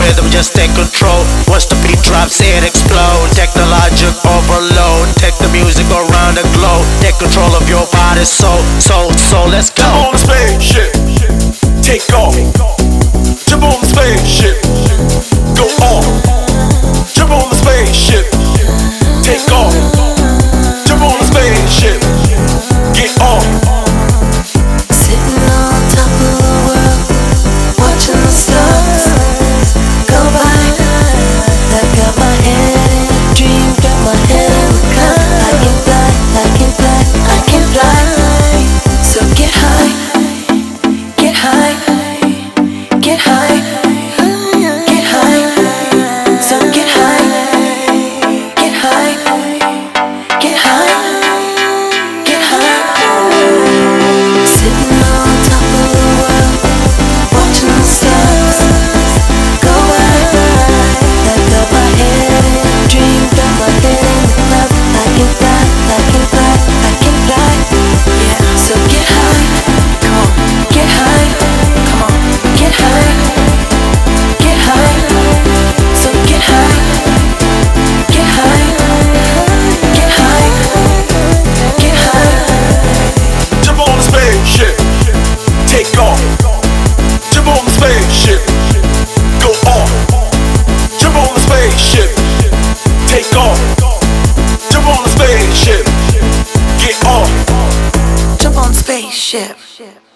rhythm, just take control. Once the beat drops, it explode. Technologic overload. Take the music around the globe. Take control of your body, soul. Let's go. Jump on the spaceship, take off. Jump on the spaceship, go off. Jump on the spaceship, take off. Jump on the spaceship, get off. Sitting on top of the world, watching the stars go by. I got my head in a dream, got my head in the cloud. I can fly, I can fly, I can fly. So get high, get high, get high, get high. So get high, get high, get high, get high. Sitting on top of the world, watching the stars go by. I got my head in a dream, got my head in the clouds. I can fly, I can fly, I can fly. Yeah, so get high, come on, get high, come on, get high, get high. So get high, get high, get high, get high. Jump on the spaceship, take off. Jump on the spaceship, go off. Jump on the spaceship, take off. Jump on the spaceship, get off. Jump on spaceship.